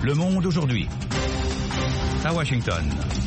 Le Monde aujourd'hui. À Washington.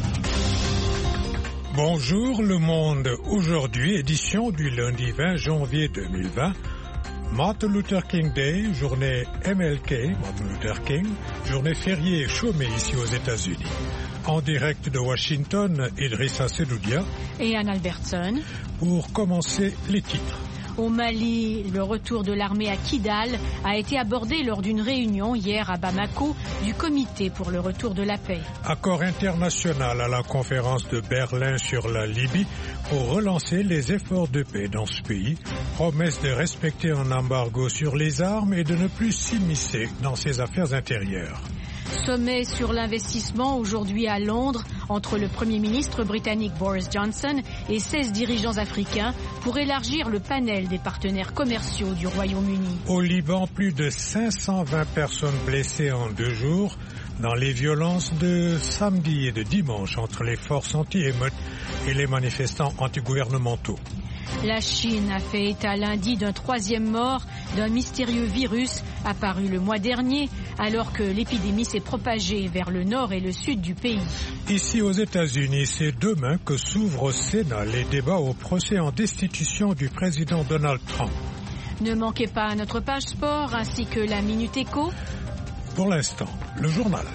Bonjour Le Monde aujourd'hui, édition du lundi 20 janvier 2020. Martin Luther King Day, journée MLK, Martin Luther King, journée fériée chômée ici aux États-Unis. En direct de Washington, Idrissa Sedoudia et Anne Albertson. Pour commencer, les titres. Au Mali, le retour de l'armée à Kidal a été abordé lors d'une réunion hier à Bamako du Comité pour le retour de la paix. Accord international à la conférence de Berlin sur la Libye pour relancer les efforts de paix dans ce pays. Promesse de respecter un embargo sur les armes et de ne plus s'immiscer dans ses affaires intérieures. Sommet sur l'investissement aujourd'hui à Londres entre le Premier ministre britannique Boris Johnson et 16 dirigeants africains pour élargir le panel des partenaires commerciaux du Royaume-Uni. Au Liban, plus de 520 personnes blessées en 2 jours dans les violences de samedi et de dimanche entre les forces anti-émeutes et les manifestants antigouvernementaux. La Chine a fait état lundi d'un 3e mort d'un mystérieux virus apparu le mois dernier alors que l'épidémie s'est propagée vers le nord et le sud du pays. Ici aux États-Unis, c'est demain que s'ouvrent au Sénat les débats au procès en destitution du président Donald Trump. Ne manquez pas notre page sport ainsi que la Minute Éco. Pour l'instant, le journal.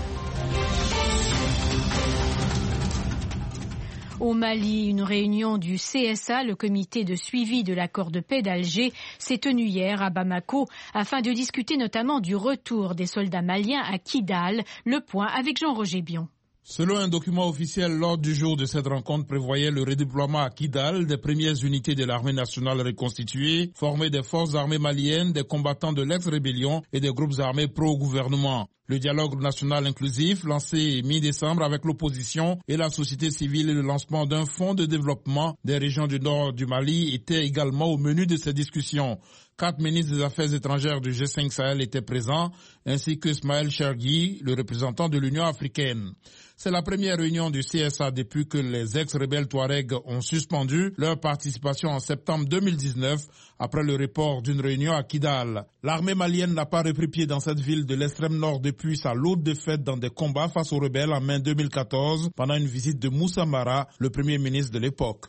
Au Mali, une réunion du CSA, le comité de suivi de l'accord de paix d'Alger, s'est tenue hier à Bamako afin de discuter notamment du retour des soldats maliens à Kidal. Le point avec Jean-Roger Bion. Selon un document officiel, l'ordre du jour de cette rencontre prévoyait le redéploiement à Kidal des premières unités de l'armée nationale reconstituée, formées des forces armées maliennes, des combattants de l'ex-rébellion et des groupes armés pro-gouvernement. Le dialogue national inclusif, lancé mi-décembre avec l'opposition et la société civile et le lancement d'un fonds de développement des régions du nord du Mali étaient également au menu de ces discussions. 4 ministres des Affaires étrangères du G5 Sahel étaient présents, ainsi que Ismaël Chergui, le représentant de l'Union africaine. C'est la première réunion du CSA depuis que les ex-rebelles Touaregs ont suspendu leur participation en septembre 2019 après le report d'une réunion à Kidal. L'armée malienne n'a pas repris pied dans cette ville de l'extrême nord depuis sa lourde défaite dans des combats face aux rebelles en mai 2014 pendant une visite de Moussa Mara, le premier ministre de l'époque.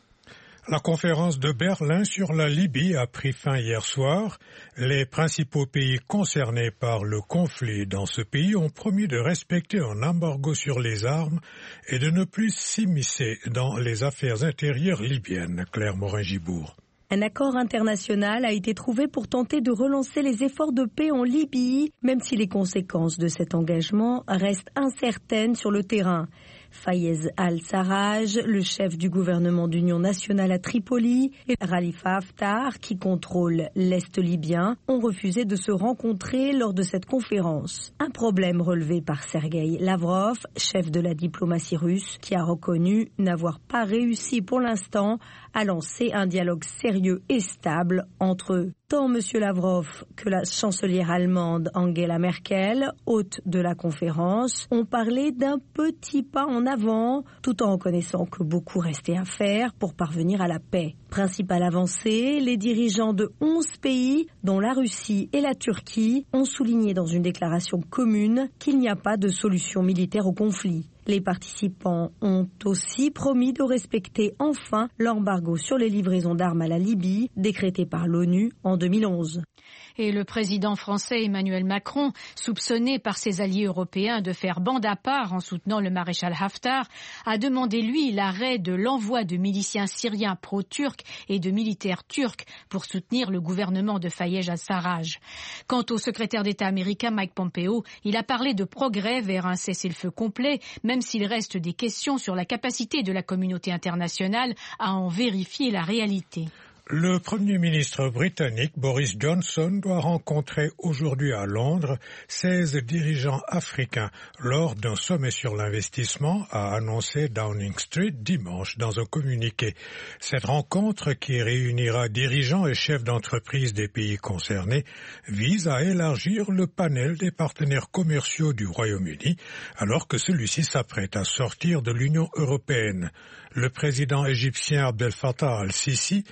La conférence de Berlin sur la Libye a pris fin hier soir. Les principaux pays concernés par le conflit dans ce pays ont promis de respecter un embargo sur les armes et de ne plus s'immiscer dans les affaires intérieures libyennes. Claire Morin-Gibour. Un accord international a été trouvé pour tenter de relancer les efforts de paix en Libye, même si les conséquences de cet engagement restent incertaines sur le terrain. Fayez al-Sarraj, le chef du gouvernement d'union nationale à Tripoli, et Khalifa Haftar, qui contrôle l'Est libyen, ont refusé de se rencontrer lors de cette conférence. Un problème relevé par Sergueï Lavrov, chef de la diplomatie russe, qui a reconnu n'avoir pas réussi pour l'instant à lancer un dialogue sérieux et stable entre eux. Tant M. Lavrov que la chancelière allemande Angela Merkel, hôte de la conférence, ont parlé d'un petit pas en avant, tout en reconnaissant que beaucoup restait à faire pour parvenir à la paix. Principale avancée, les dirigeants de 11 pays, dont la Russie et la Turquie, ont souligné dans une déclaration commune qu'il n'y a pas de solution militaire au conflit. Les participants ont aussi promis de respecter enfin l'embargo sur les livraisons d'armes à la Libye, décrété par l'ONU en 2011. Et le président français Emmanuel Macron, soupçonné par ses alliés européens de faire bande à part en soutenant le maréchal Haftar, a demandé lui l'arrêt de l'envoi de miliciens syriens pro-turcs et de militaires turcs pour soutenir le gouvernement de Fayez al-Sarraj. Quant au secrétaire d'État américain Mike Pompeo, il a parlé de progrès vers un cessez-le-feu complet, même s'il reste des questions sur la capacité de la communauté internationale à en vérifier la réalité. Le Premier ministre britannique Boris Johnson doit rencontrer aujourd'hui à Londres 16 dirigeants africains lors d'un sommet sur l'investissement, a annoncé Downing Street dimanche dans un communiqué. Cette rencontre, qui réunira dirigeants et chefs d'entreprise des pays concernés, vise à élargir le panel des partenaires commerciaux du Royaume-Uni alors que celui-ci s'apprête à sortir de l'Union européenne. Le président égyptien Abdel Fattah al-Sisi et le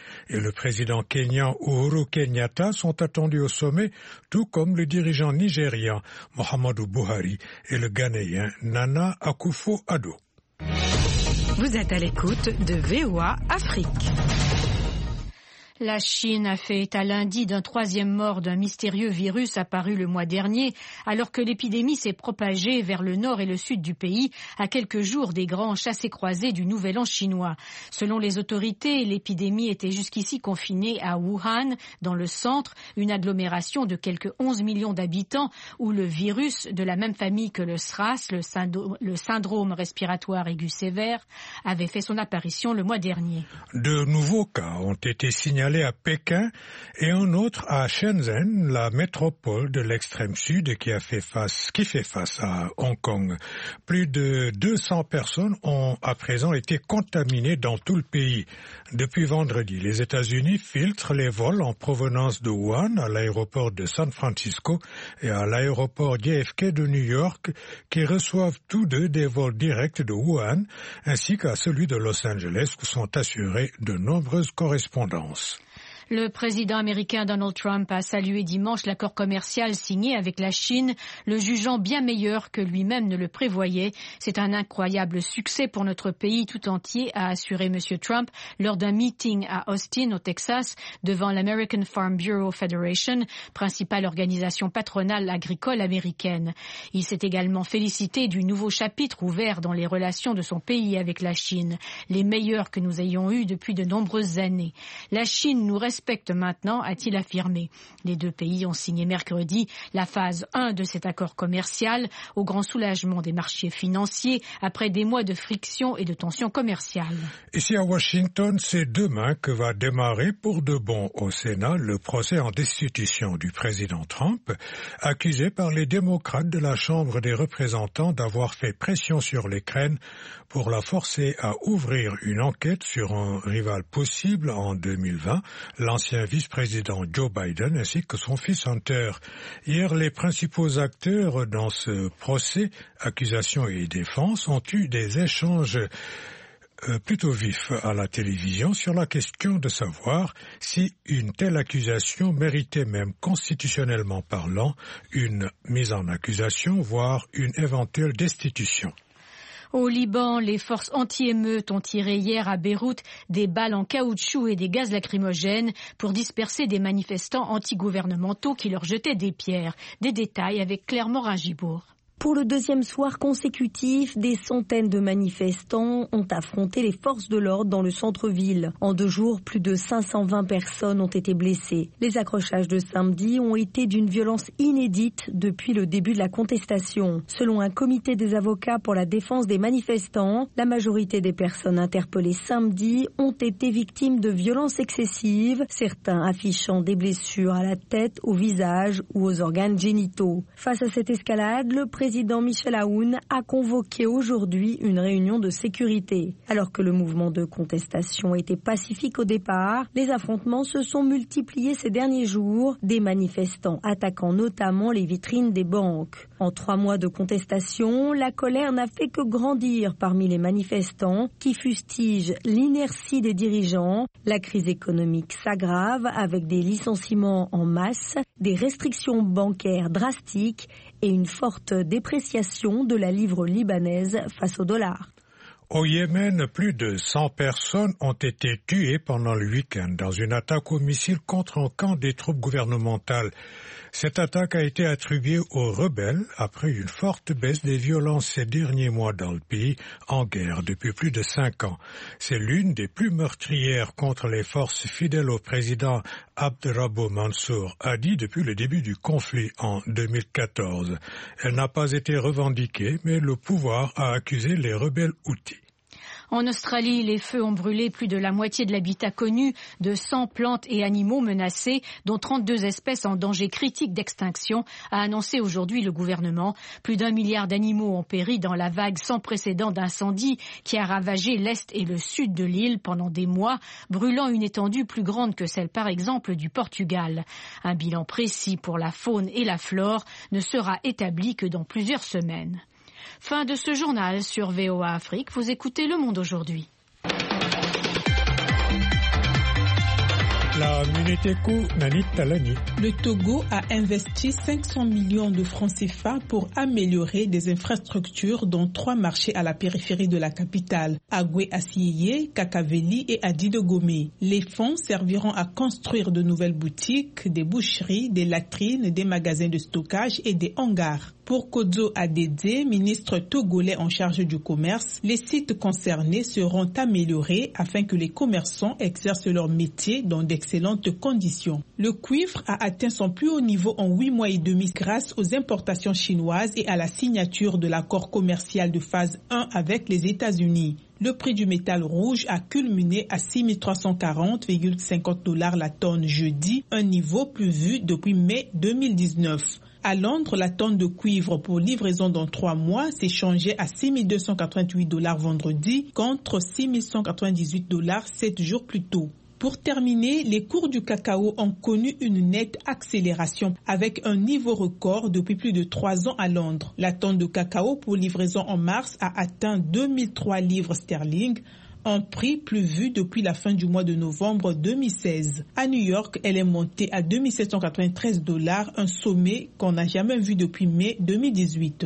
le président kényan Uhuru Kenyatta sont attendus au sommet, tout comme le dirigeant nigérian Muhammadu Buhari et le Ghanéen Nana Akufo-Addo. Vous êtes à l'écoute de VOA Afrique. La Chine a fait état lundi d'un 3e mort d'un mystérieux virus apparu le mois dernier, alors que l'épidémie s'est propagée vers le nord et le sud du pays, à quelques jours des grands chassés-croisés du Nouvel An chinois. Selon les autorités, l'épidémie était jusqu'ici confinée à Wuhan, dans le centre, une agglomération de quelques 11 millions d'habitants, où le virus, de la même famille que le SRAS, le syndrome respiratoire aigu sévère, avait fait son apparition le mois dernier. De nouveaux cas ont été signalés à Pékin et un autre à Shenzhen, la métropole de l'extrême sud qui fait face à Hong Kong. Plus de 200 personnes ont à présent été contaminées dans tout le pays. Depuis vendredi, les États-Unis filtrent les vols en provenance de Wuhan à l'aéroport de San Francisco et à l'aéroport JFK de New York, qui reçoivent tous deux des vols directs de Wuhan, ainsi qu'à celui de Los Angeles, où sont assurées de nombreuses correspondances. Le président américain Donald Trump a salué dimanche l'accord commercial signé avec la Chine, le jugeant bien meilleur que lui-même ne le prévoyait. C'est un incroyable succès pour notre pays tout entier, a assuré M. Trump lors d'un meeting à Austin, au Texas, devant l'American Farm Bureau Federation, principale organisation patronale agricole américaine. Il s'est également félicité du nouveau chapitre ouvert dans les relations de son pays avec la Chine, les meilleurs que nous ayons eus depuis de nombreuses années. La Chine nous respecte maintenant, a-t-il affirmé. Les deux pays ont signé mercredi la phase 1 de cet accord commercial, au grand soulagement des marchés financiers après des mois de friction et de tensions commerciales. Ici à Washington, c'est demain que va démarrer pour de bon au Sénat le procès en destitution du président Trump, accusé par les démocrates de la Chambre des représentants d'avoir fait pression sur l'Ukraine pour la forcer à ouvrir une enquête sur un rival possible en 2020, l'ancien vice-président Joe Biden ainsi que son fils Hunter. Hier, les principaux acteurs dans ce procès, accusation et défense, ont eu des échanges plutôt vifs à la télévision sur la question de savoir si une telle accusation méritait même constitutionnellement parlant une mise en accusation, voire une éventuelle destitution. Au Liban, les forces anti-émeutes ont tiré hier à Beyrouth des balles en caoutchouc et des gaz lacrymogènes pour disperser des manifestants antigouvernementaux qui leur jetaient des pierres. Des détails avec Claire Morin-Gibourg. Pour le deuxième soir consécutif, des centaines de manifestants ont affronté les forces de l'ordre dans le centre-ville. En 2 jours, plus de 520 personnes ont été blessées. Les accrochages de samedi ont été d'une violence inédite depuis le début de la contestation. Selon un comité des avocats pour la défense des manifestants, la majorité des personnes interpellées samedi ont été victimes de violences excessives, certains affichant des blessures à la tête, au visage ou aux organes génitaux. Face à cette escalade, le président Michel Aoun a convoqué aujourd'hui une réunion de sécurité. Alors que le mouvement de contestation était pacifique au départ, les affrontements se sont multipliés ces derniers jours, des manifestants attaquant notamment les vitrines des banques. En 3 mois de contestation, la colère n'a fait que grandir parmi les manifestants qui fustigent l'inertie des dirigeants. La crise économique s'aggrave avec des licenciements en masse, des restrictions bancaires drastiques et une forte dépréciation de la livre libanaise face au dollar. Au Yémen, plus de 100 personnes ont été tuées pendant le week-end dans une attaque au missile contre un camp des troupes gouvernementales. Cette attaque a été attribuée aux rebelles après une forte baisse des violences ces derniers mois dans le pays en guerre depuis plus de 5 ans. C'est l'une des plus meurtrières contre les forces fidèles au président Abdrabbuh Mansour, a dit depuis le début du conflit en 2014. Elle n'a pas été revendiquée, mais le pouvoir a accusé les rebelles houthis. En Australie, les feux ont brûlé plus de la moitié de l'habitat connu, de 100 plantes et animaux menacés, dont 32 espèces en danger critique d'extinction, a annoncé aujourd'hui le gouvernement. Plus d'1 milliard d'animaux ont péri dans la vague sans précédent d'incendies qui a ravagé l'est et le sud de l'île pendant des mois, brûlant une étendue plus grande que celle par exemple du Portugal. Un bilan précis pour la faune et la flore ne sera établi que dans plusieurs semaines. Fin de ce journal sur VOA Afrique. Vous écoutez Le Monde aujourd'hui. La Minute Éco, Nanit Talani. Le Togo a investi 500 millions de francs CFA pour améliorer des infrastructures dans 3 marchés à la périphérie de la capitale, Agoué-Assiyeye, Kakaveli et Adidogomé. Les fonds serviront à construire de nouvelles boutiques, des boucheries, des latrines, des magasins de stockage et des hangars. Pour Kodzo Adede, ministre togolais en charge du commerce, les sites concernés seront améliorés afin que les commerçants exercent leur métier dans d'excellentes conditions. Le cuivre a atteint son plus haut niveau en 8 mois et demi grâce aux importations chinoises et à la signature de l'accord commercial de phase 1 avec les États-Unis. Le prix du métal rouge a culminé à 6 340,50 $ la tonne jeudi, un niveau plus vu depuis mai 2019. À Londres, la tonne de cuivre pour livraison dans 3 mois s'échangeait à 6 288 $ vendredi contre 6 198 $ 7 jours plus tôt. Pour terminer, les cours du cacao ont connu une nette accélération avec un niveau record depuis plus de 3 ans à Londres. La tonne de cacao pour livraison en mars a atteint 2003 livres sterling, un prix plus vu depuis la fin du mois de novembre 2016. À New York, elle est montée à 2 793 $, un sommet qu'on n'a jamais vu depuis mai 2018.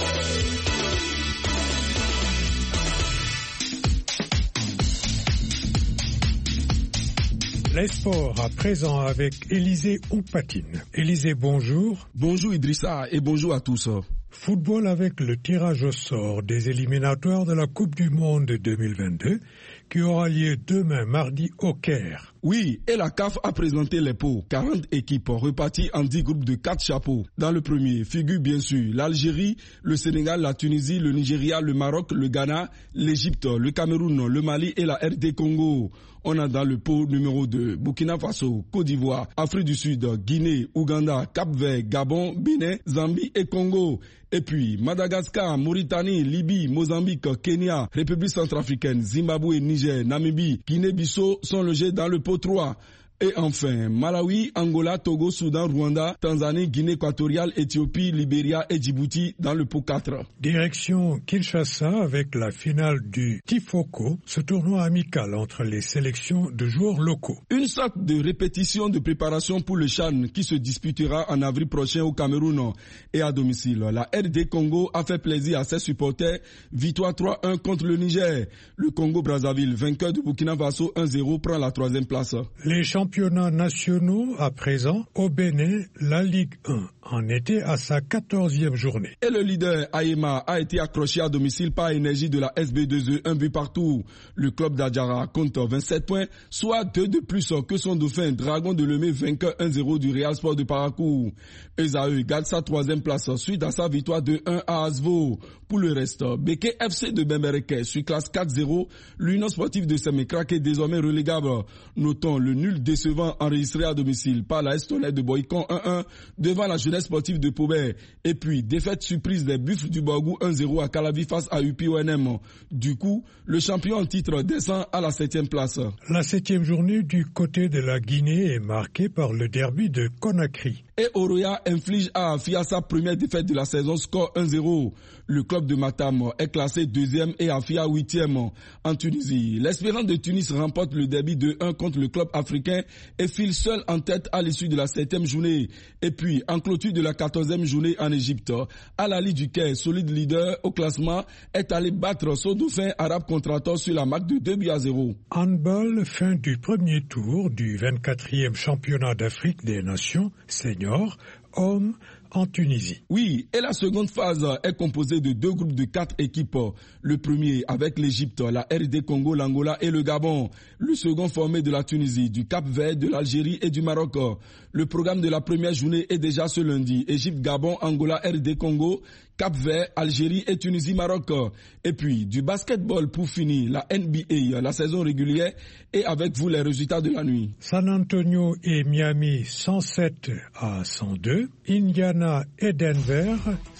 Les sports à présent avec Élisée Oupatine. Élisée, bonjour. Bonjour Idrissa et bonjour à tous. Football avec le tirage au sort des éliminatoires de la Coupe du Monde 2022 qui aura lieu demain mardi au Caire. Oui, et la CAF a présenté les pots. 40 équipes reparties en 10 groupes de 4 chapeaux. Dans le premier figure bien sûr l'Algérie, le Sénégal, la Tunisie, le Nigeria, le Maroc, le Ghana, l'Égypte, le Cameroun, le Mali et la RD Congo. On a dans le pot numéro 2 Burkina Faso, Côte d'Ivoire, Afrique du Sud, Guinée, Ouganda, Cap-Vert, Gabon, Bénin, Zambie et Congo. Et puis Madagascar, Mauritanie, Libye, Mozambique, Kenya, République centrafricaine, Zimbabwe, Niger, Namibie, Guinée-Bissau sont logés dans le pot 3. Et enfin, Malawi, Angola, Togo, Soudan, Rwanda, Tanzanie, Guinée équatoriale, Éthiopie, Libéria et Djibouti dans le pot 4. Direction Kinshasa avec la finale du Tifoko, ce tournoi amical entre les sélections de joueurs locaux. Une sorte de répétition de préparation pour le CHAN qui se disputera en avril prochain au Cameroun et à domicile. La RD Congo a fait plaisir à ses supporters. Victoire 3-1 contre le Niger. Le Congo-Brazzaville, vainqueur du Burkina Faso 1-0, prend la 3e place. Les championnats nationaux à présent, au Bénin, la Ligue 1 en était à sa 14e journée. Et le leader Aïma a été accroché à domicile par Énergie de la SB2E, un but partout. Le club d'Adjara compte 27 points, soit 2 de plus que son dauphin Dragon de Lemay, vainqueur 1-0 du Real Sport de Parakou. Esaü garde sa 3e place suite à sa victoire 2-1 à Asvo. Pour le reste, Beke FC de Bembereke suit classe 4-0. L'Union sportive de Sémécrac est désormais relégable. Notons le nul décevant enregistré à domicile par la Estonais de Boycon 1-1 devant la jeunesse sportive de Pobert. Et puis, défaite surprise des Buffles du Borgou 1-0 à Calavi face à UPONM. Du coup, le champion en titre descend à la 7e place. La 7e journée du côté de la Guinée est marquée par le derby de Conakry. Et Oroya inflige à Afia sa première défaite de la saison, score 1-0. Le club de Matam est classé 2e et Afia 8e. En Tunisie, l'Espérance de Tunis remporte le derby 2-1 contre le club africain et file seul en tête à l'issue de la 7e journée. Et puis, en clôture de la 14e journée en Égypte, Al-Ali du Caire, solide leader au classement, est allé battre son dauphin arabe Contrator sur la marque de 2-0. Handball, fin du premier tour du 24e championnat d'Afrique des Nations, senior, hommes, en Tunisie. Oui, et la seconde phase est composée de 2 groupes de 4 équipes. Le premier avec l'Égypte, la RD Congo, l'Angola et le Gabon. Le second formé de la Tunisie, du Cap-Vert, de l'Algérie et du Maroc. Le programme de la première journée est déjà ce lundi. Égypte, Gabon, Angola, RD Congo, Cap-Vert, Algérie et Tunisie, Maroc. Et puis du basketball pour finir, la NBA, la saison régulière et avec vous les résultats de la nuit. San Antonio et Miami 107 à 102, Indiana et Denver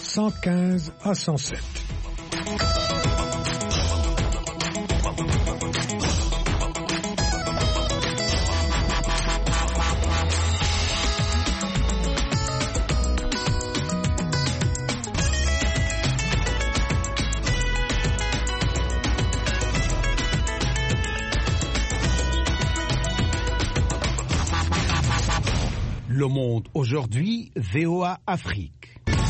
115 à 107. Le Monde aujourd'hui, VOA Afrique.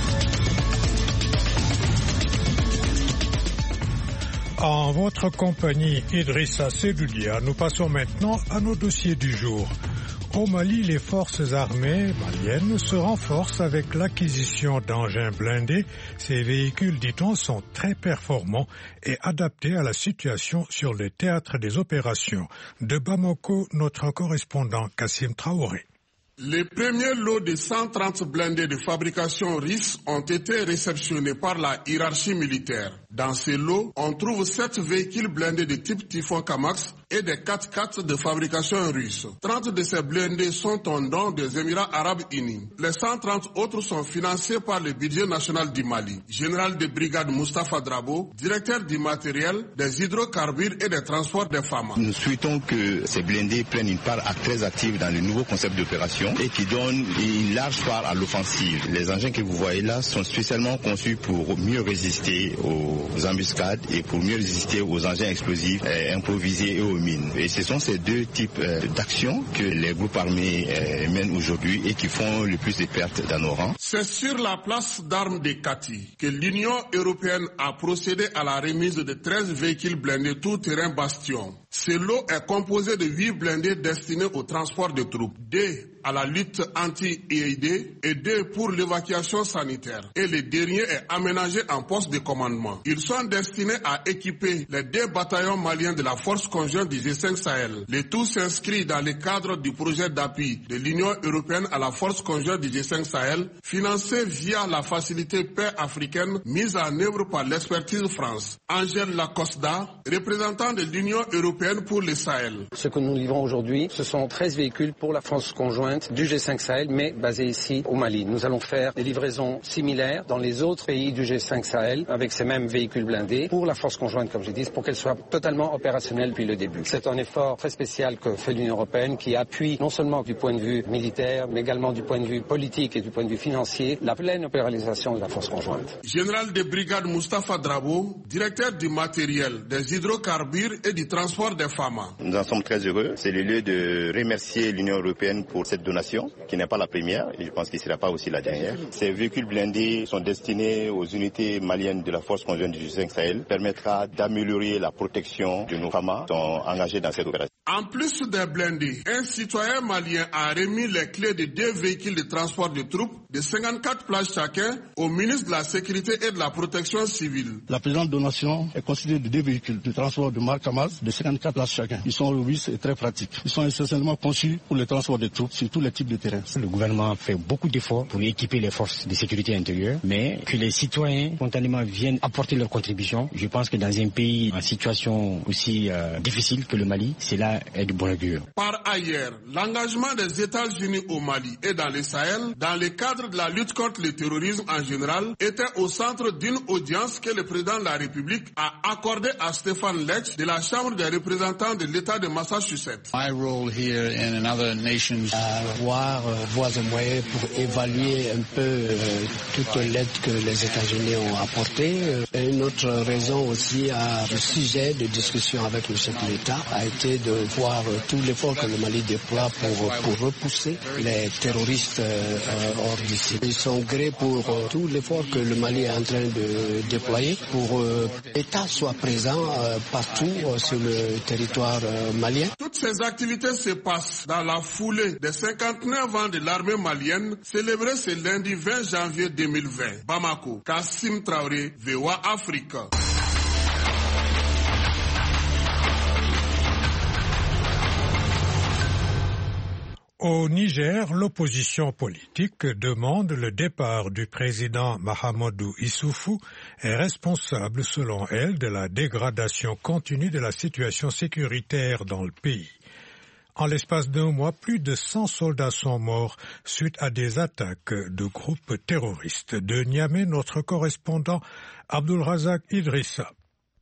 En votre compagnie, Idrissa Sedoudia, nous passons maintenant à nos dossiers du jour. Au Mali, les forces armées maliennes se renforcent avec l'acquisition d'engins blindés. Ces véhicules, dit-on, sont très performants et adaptés à la situation sur le théâtre des opérations. De Bamako, notre correspondant Kassim Traoré. Les premiers lots de 130 blindés de fabrication russe ont été réceptionnés par la hiérarchie militaire. Dans ces lots, on trouve 7 véhicules blindés de type Typhon Kamax et des 4x4 de fabrication russe. 30 de ces blindés sont en don des Émirats arabes unis. Les 130 autres sont financés par le budget national du Mali. Général de brigade Moustapha Drabo, directeur du matériel, des hydrocarbures et des transports des femmes. Nous souhaitons que ces blindés prennent une part très active dans le nouveau concept d'opération et qui donne une large part à l'offensive. Les engins que vous voyez là sont spécialement conçus pour mieux résister aux embuscades et pour mieux résister aux engins explosifs improvisés et aux mines. Et ce sont ces deux types d'actions que les groupes armés mènent aujourd'hui et qui font le plus de pertes dans nos rangs. C'est sur la place d'armes de Kati que l'Union européenne a procédé à la remise de 13 véhicules blindés tout-terrain Bastion. Ce lot est composé de 8 blindés destinés au transport de troupes, 2 à la lutte anti-IED et 2 pour l'évacuation sanitaire. Et le dernier est aménagé en poste de commandement. Ils sont destinés à équiper les 2 bataillons maliens de la force conjointe du G5 Sahel. Le tout s'inscrit dans le cadre du projet d'appui de l'Union européenne à la force conjointe du G5 Sahel, financé via la facilité paix africaine mise en œuvre par l'Expertise France. Angèle Lacosta, représentant de l'Union européenne pour le Sahel. Ce que nous livrons aujourd'hui, ce sont 13 véhicules pour la force conjointe du G5 Sahel, mais basés ici au Mali. Nous allons faire des livraisons similaires dans les autres pays du G5 Sahel avec ces mêmes véhicules blindés pour la force conjointe, comme je dis, pour qu'elle soit totalement opérationnelle depuis le début. C'est un effort très spécial que fait l'Union européenne qui appuie non seulement du point de vue militaire, mais également du point de vue politique et du point de vue financier la pleine opérationnalisation de la force conjointe. Général de brigade Moustapha Drabo, directeur du matériel, des hydrocarbures et du transport des femmes. Nous en sommes très heureux. C'est le lieu de remercier l'Union européenne pour cette donation, qui n'est pas la première, et je pense qu'il ne sera pas aussi la dernière. Ces véhicules blindés sont destinés aux unités maliennes de la force conjointe du G5 Sahel, permettra d'améliorer la protection de nos femmes qui sont engagées dans cette opération. En plus des blindés, un citoyen malien a remis les clés de 2 véhicules de transport de troupes de 54 places chacun au ministre de la Sécurité et de la Protection civile. La présente donation est constituée de 2 véhicules de transport de marque Kamaz de 54 places chacun. Ils sont robustes et très pratiques. Ils sont essentiellement conçus pour le transport des troupes sur tous les types de terrains. Le gouvernement fait beaucoup d'efforts pour équiper les forces de sécurité intérieure, mais que les citoyens spontanément viennent apporter leur contribution. Je pense que dans un pays en situation aussi difficile que le Mali, cela est de bon augure. Par ailleurs, l'engagement des États-Unis au Mali et dans le Sahel, dans le cadre de la lutte contre le terrorisme en général, était au centre d'une audience que le président de la République a accordée à Stéphane Lech de la Chambre des représentants de l'État de Massachusetts. My role here in other nations, voir voies et moyens pour évaluer un peu toute l'aide que les États-Unis ont apportée. Et une autre raison aussi à ce sujet de discussion avec le chef de l'État a été de voir tout l'effort que le Mali déploie pour repousser les terroristes hors d'ici. Ils sont grés pour tout l'effort que le Mali est en train de déployer pour que l'État soit présent partout sur le territoire malien. Toutes ces activités se passent dans la foulée des 59 ans de l'armée malienne célébrée ce lundi 20 janvier 2020. Bamako, Kassim Traoré, VOA Afrique. Au Niger, l'opposition politique demande le départ du président Mahamadou Issoufou et responsable, selon elle, de la dégradation continue de la situation sécuritaire dans le pays. En l'espace d'un mois, plus de 100 soldats sont morts suite à des attaques de groupes terroristes. De Niamey, notre correspondant Abdul Razak Idrissa.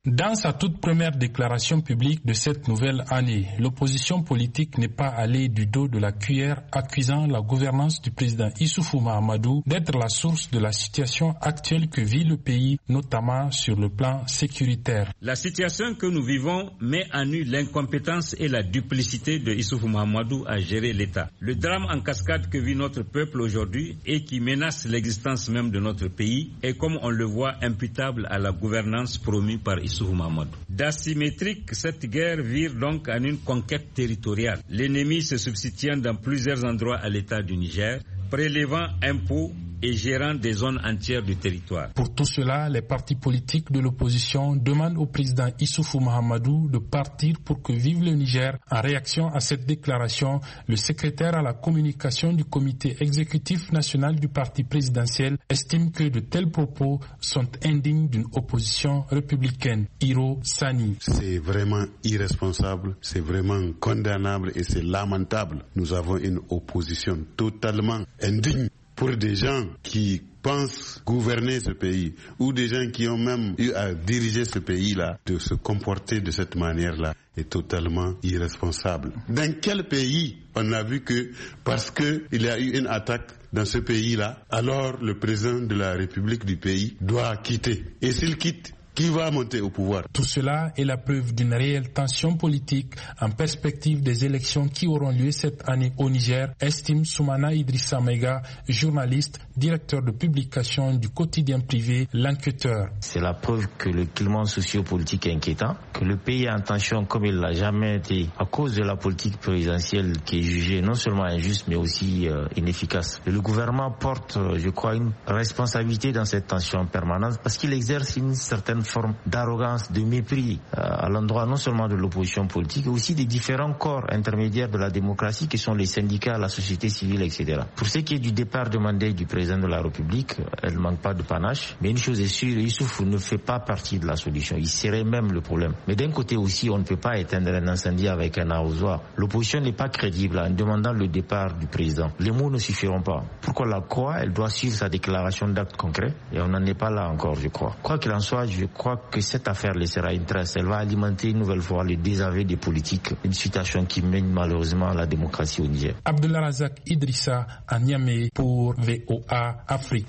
Dans sa toute première déclaration publique de cette nouvelle année, l'opposition politique n'est pas allée du dos de la cuillère, accusant la gouvernance du président Issoufou Mahamadou d'être la source de la situation actuelle que vit le pays, notamment sur le plan sécuritaire. La situation que nous vivons met en nu l'incompétence et la duplicité de Issoufou Mahamadou à gérer l'État. Le drame en cascade que vit notre peuple aujourd'hui et qui menace l'existence même de notre pays est, comme on le voit, imputable à la gouvernance promue par Issoufou Mahamadou. D'asymétrique, cette guerre vire donc en une conquête territoriale. L'ennemi se substituant dans plusieurs endroits à l'État du Niger, prélevant impôts et gérant des zones entières du territoire. Pour tout cela, les partis politiques de l'opposition demandent au président Issoufou Mahamadou de partir pour que vive le Niger. En réaction à cette déclaration, le secrétaire à la communication du comité exécutif national du parti présidentiel estime que de tels propos sont indignes d'une opposition républicaine. Hiro Sani. C'est vraiment irresponsable, c'est vraiment condamnable et c'est lamentable. Nous avons une opposition totalement indigne pour des gens qui pensent gouverner ce pays ou des gens qui ont même eu à diriger ce pays-là, de se comporter de cette manière-là est totalement irresponsable. Dans quel pays on a vu que parce qu'il y a eu une attaque dans ce pays-là, alors le président de la République du pays doit quitter. Et s'il quitte, qui va monter au pouvoir? Tout cela est la preuve d'une réelle tension politique en perspective des élections qui auront lieu cette année au Niger, estime Soumana Idrissa Mega, journaliste, directeur de publication du quotidien privé L'Enquêteur. C'est la preuve que le climat socio-politique est inquiétant, que le pays est en tension comme il l'a jamais été à cause de la politique présidentielle qui est jugée non seulement injuste mais aussi inefficace. Et le gouvernement porte, je crois, une responsabilité dans cette tension permanente parce qu'il exerce une certaine forme d'arrogance, de mépris à l'endroit non seulement de l'opposition politique, mais aussi des différents corps intermédiaires de la démocratie qui sont les syndicats, la société civile, etc. Pour ce qui est du départ demandé du président de la République, elle ne manque pas de panache, mais une chose est sûre, Issoufou ne fait pas partie de la solution, il serait même le problème. Mais d'un côté aussi, on ne peut pas éteindre un incendie avec un arrosoir. L'opposition n'est pas crédible en demandant le départ du président. Les mots ne suffiront pas. Pour qu'on la croie, elle doit suivre sa déclaration d'actes concrets, et on n'en est pas là encore, je crois. Quoi qu'il en soit, je crois que cette affaire laissera une trace. Elle va alimenter une nouvelle fois le désaveu des politiques, une situation qui mène malheureusement à la démocratie au Niger. Abdullah Razak Idrissa à Niamey pour VOA Afrique.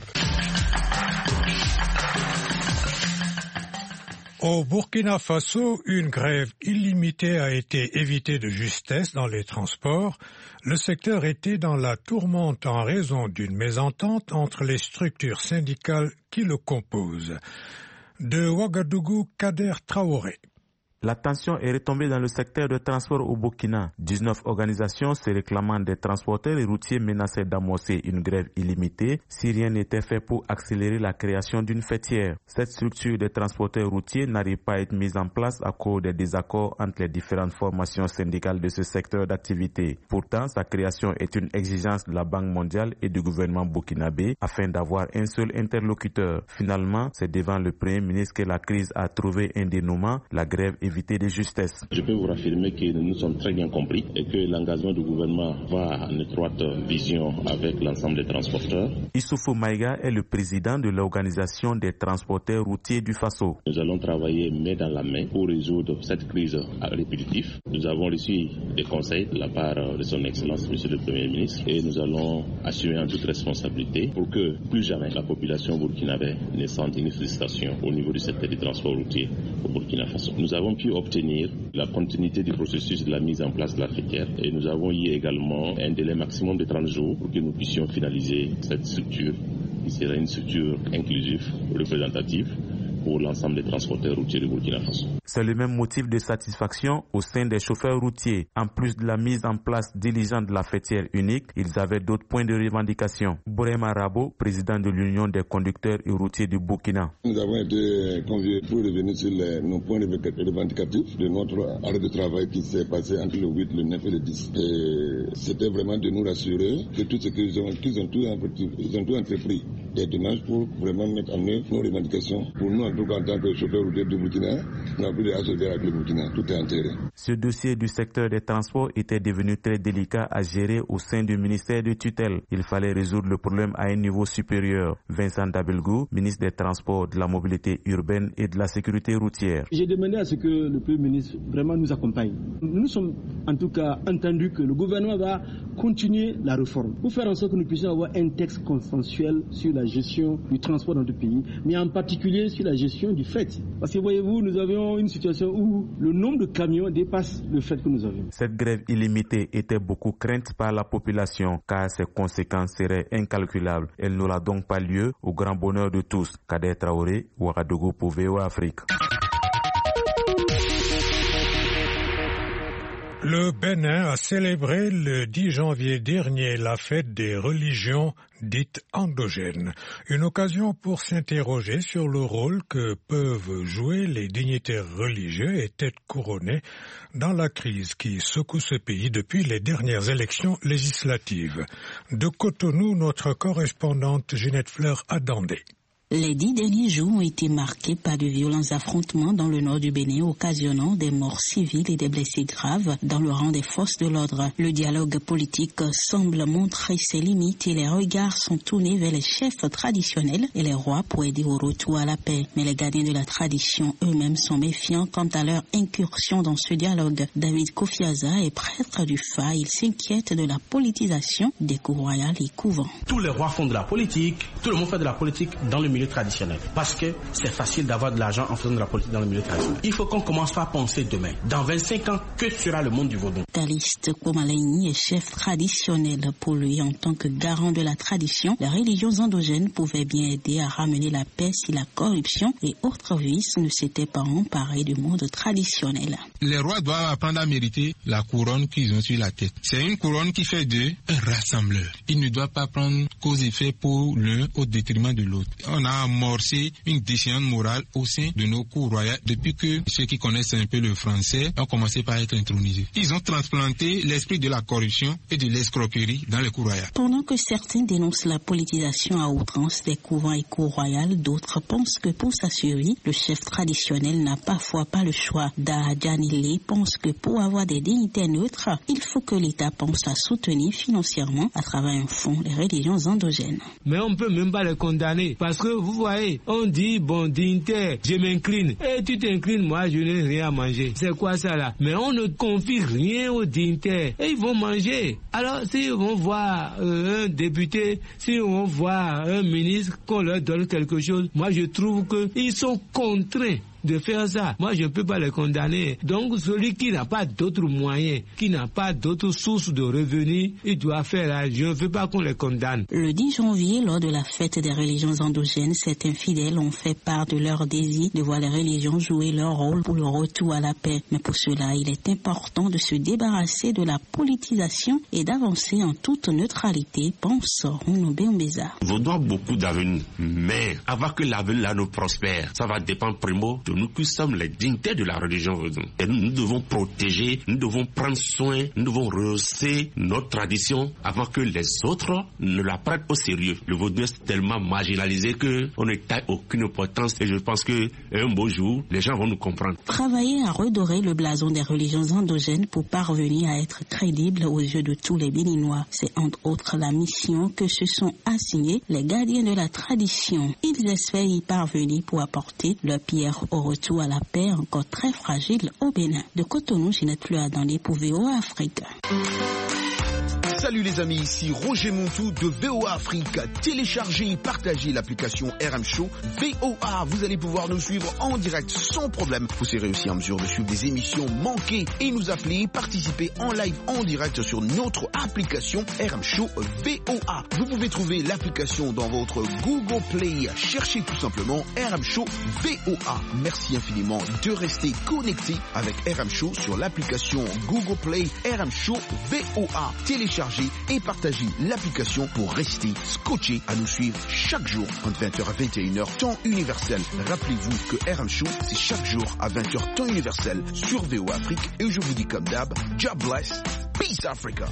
Au Burkina Faso, une grève illimitée a été évitée de justesse dans les transports. Le secteur était dans la tourmente en raison d'une mésentente entre les structures syndicales qui le composent. De Ouagadougou, Kader Traoré. La tension est retombée dans le secteur de transport au Burkina. 19 organisations se réclamant des transporteurs et routiers menaçaient d'amorcer une grève illimitée si rien n'était fait pour accélérer la création d'une fêtière. Cette structure des transporteurs routiers n'arrive pas à être mise en place à cause des désaccords entre les différentes formations syndicales de ce secteur d'activité. Pourtant, sa création est une exigence de la Banque mondiale et du gouvernement burkinabé afin d'avoir un seul interlocuteur. Finalement, c'est devant le Premier ministre que la crise a trouvé un dénouement, la grève de justesse. Je peux vous affirmer que nous sommes très bien compris et que l'engagement du gouvernement va en étroite vision avec l'ensemble des transporteurs. Issoufou Maïga est le président de l'organisation des transporteurs routiers du Faso. Nous allons travailler main dans la main pour résoudre cette crise répétitive. Nous avons reçu des conseils de la part de son Excellence, Monsieur le Premier ministre, et nous allons assumer en toute responsabilité pour que plus jamais la population burkinabé ne sente une frustration au niveau du secteur du transport routier au Burkina Faso. Nous avons pu obtenir la continuité du processus de la mise en place de la fêtière et nous avons eu également un délai maximum de 30 jours pour que nous puissions finaliser cette structure qui sera une structure inclusive, représentative pour l'ensemble des transporteurs routiers de Burkina Faso. C'est le même motif de satisfaction au sein des chauffeurs routiers. En plus de la mise en place diligente de la fêtière unique, ils avaient d'autres points de revendication. Bourema Rabo, président de l'Union des conducteurs et routiers du Burkina. Nous avons été conviés pour revenir sur nos points revendicatifs de notre arrêt de travail qui s'est passé entre le 8, le 9 et le 10. Et c'était vraiment de nous rassurer que tout ce qu'ils ont tout entrepris des démarches pour vraiment mettre en œuvre nos revendications. Pour nous, en tout cas, en tant que chauffeurs routiers du Burkina, on n'a plus de HCD avec le Burkina. Tout est enterré. Ce dossier du secteur des transports était devenu très délicat à gérer au sein du ministère de tutelle. Il fallait résoudre le problème à un niveau supérieur. Vincent Dabelgou, ministre des Transports, de la Mobilité urbaine et de la Sécurité routière. J'ai demandé à ce que le Premier ministre vraiment nous accompagne. Nous sommes en tout cas entendus que le gouvernement va continuer la réforme pour faire en sorte que nous puissions avoir un texte consensuel sur la gestion du transport dans notre pays, mais en particulier sur la gestion du fret. Parce que voyez-vous, nous avions une situation où le nombre de camions dépasse le fret que nous avions. Cette grève illimitée était beaucoup crainte par la population car ses conséquences seraient incalculables. Elle n'aura donc pas lieu au grand bonheur de tous. Kader Traoré, Ouagadougou pour VOA Afrique. Le Bénin a célébré le 10 janvier dernier la fête des religions dites endogènes. Une occasion pour s'interroger sur le rôle que peuvent jouer les dignitaires religieux et têtes couronnées dans la crise qui secoue ce pays depuis les dernières élections législatives. De Cotonou, notre correspondante Ginette Fleur a Dandé. Les 10 derniers jours ont été marqués par de violents affrontements dans le nord du Bénin, occasionnant des morts civiles et des blessés graves dans le rang des forces de l'ordre. Le dialogue politique semble montrer ses limites et les regards sont tournés vers les chefs traditionnels et les rois pour aider au retour à la paix. Mais les gardiens de la tradition eux-mêmes sont méfiants quant à leur incursion dans ce dialogue. David Kofiaza est prêtre du Fa. Il s'inquiète de la politisation des cours royales et couvents. Tous les rois font de la politique, tout le monde fait de la politique dans le milieu traditionnel. Parce que c'est facile d'avoir de l'argent en faisant de la politique dans le milieu traditionnel. Il faut qu'on commence par penser demain. Dans 25 ans, que sera le monde du vaudou? Caliste Komalaini est chef traditionnel. Pour lui, en tant que garant de la tradition, les religions endogènes pouvaient bien aider à ramener la paix si la corruption et autres vices ne s'étaient pas emparés du monde traditionnel. Les rois doivent apprendre à mériter la couronne qu'ils ont sur la tête. C'est une couronne qui fait d'eux un rassembleur. Ils ne doivent pas prendre cause et effet pour l'un au détriment de l'autre. On a amorcé une déchéance morale au sein de nos cours royales depuis que ceux qui connaissent un peu le français ont commencé par être intronisés. Ils ont transplanté l'esprit de la corruption et de l'escroquerie dans les cours royales. Pendant que certains dénoncent la politisation à outrance des couvents et cours royales, d'autres pensent que pour sa survie, le chef traditionnel n'a parfois pas le choix. Dahadjanile pense que pour avoir des dignités neutres, il faut que l'État pense à soutenir financièrement à travers un fonds les religions endogènes. Mais on ne peut même pas les condamner parce que vous voyez, on dit bon dignitaire, je m'incline. Et tu t'inclines, moi je n'ai rien à manger. C'est quoi ça là? Mais on ne confie rien aux dignitaires. Et ils vont manger. Alors s'ils vont voir un député, s'ils vont voir un ministre, qu'on leur donne quelque chose, moi je trouve qu'ils sont contraints de faire ça. Moi, je ne peux pas les condamner. Donc, celui qui n'a pas d'autres moyens, qui n'a pas d'autres sources de revenus, il doit faire là. Je ne veux pas qu'on les condamne. Le 10 janvier, lors de la fête des religions endogènes, certains fidèles ont fait part de leur désir de voir les religions jouer leur rôle pour le retour à la paix. Mais pour cela, il est important de se débarrasser de la politisation et d'avancer en toute neutralité, pense Rouno Béombeza. Nous avons beaucoup d'avenir, mais avant que l'avenir là nous prospère, ça va dépendre primo de nous qui sommes les dignitaires de la religion vaudou. Et nous devons protéger, nous devons prendre soin, nous devons rehausser notre tradition avant que les autres ne la prennent au sérieux. Le vaudou est tellement marginalisé qu'on ne taille aucune importance et je pense qu'un beau jour, les gens vont nous comprendre. Travailler à redorer le blason des religions endogènes pour parvenir à être crédible aux yeux de tous les Béninois. C'est entre autres la mission que se sont assignés les gardiens de la tradition. Ils espèrent y parvenir pour apporter leur pierre au retour à la paix encore très fragile au Bénin. De Cotonou, Ginette Fleur dans les pour VOA Afrique. Salut les amis, ici Roger Montou de VOA Afrique. Téléchargez et partagez l'application RM Show VOA. Vous allez pouvoir nous suivre en direct sans problème. Vous serez aussi en mesure de suivre des émissions manquées et nous appeler, participer en live en direct sur notre application RM Show VOA. Vous pouvez trouver l'application dans votre Google Play. Cherchez tout simplement RM Show VOA. Merci infiniment de rester connecté avec RM Show sur l'application Google Play RM Show VOA. Téléchargez et partagez l'application pour rester scotché à nous suivre chaque jour entre 20h à 21h temps universel. Rappelez-vous que RM Show c'est chaque jour à 20h temps universel sur VOA Afrique et je vous dis comme d'hab, God bless, peace Africa.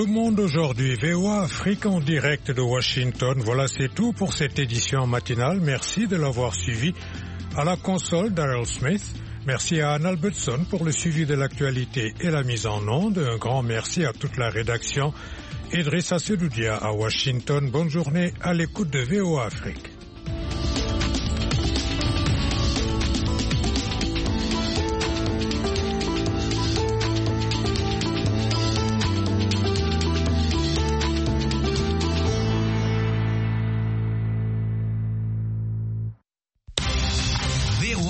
Le Monde aujourd'hui, VOA Afrique en direct de Washington. Voilà, c'est tout pour cette édition matinale. Merci de l'avoir suivi. À la console, Daryl Smith. Merci à Anne Albertson pour le suivi de l'actualité et la mise en onde. Un grand merci à toute la rédaction. Idrissa Sedoudia à Washington. Bonne journée à l'écoute de VOA Afrique.